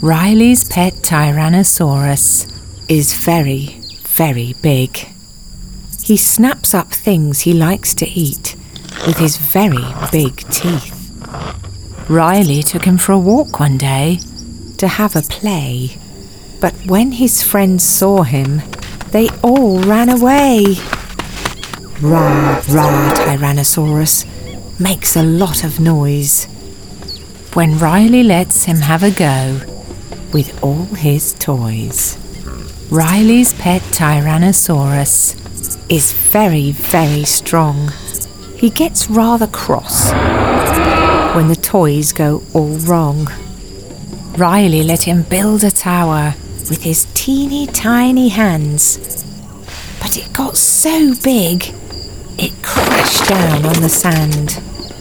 Riley's pet Tyrannosaurus is very, very big. He snaps up things he likes to eat with his very big teeth. Riley took him for a walk one day to have a play, but when his friends saw him, they all ran away. Rah, rah, Tyrannosaurus makes a lot of noise when Riley lets him have a go with all his toys. Riley's pet Tyrannosaurus is very, very strong. He gets rather cross when the toys go all wrong. Riley let him build a tower with his teeny tiny hands, but it got so big it crashed down on the sand.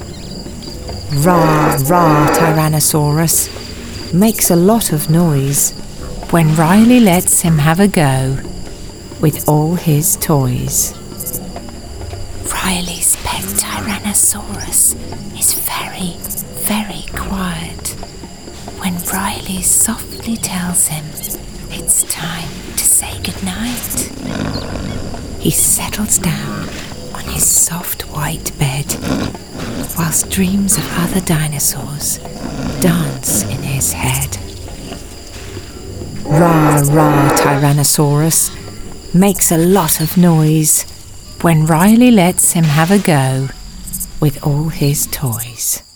Rah, rah, Tyrannosaurus makes a lot of noise when Riley lets him have a go with all his toys. Riley's pet Tyrannosaurus is very, very quiet when Riley softly tells him it's time to say goodnight. He settles down on his soft white bed whilst dreams of other dinosaurs dance in his head. Rah, rah, Tyrannosaurus makes a lot of noise when Riley lets him have a go with all his toys.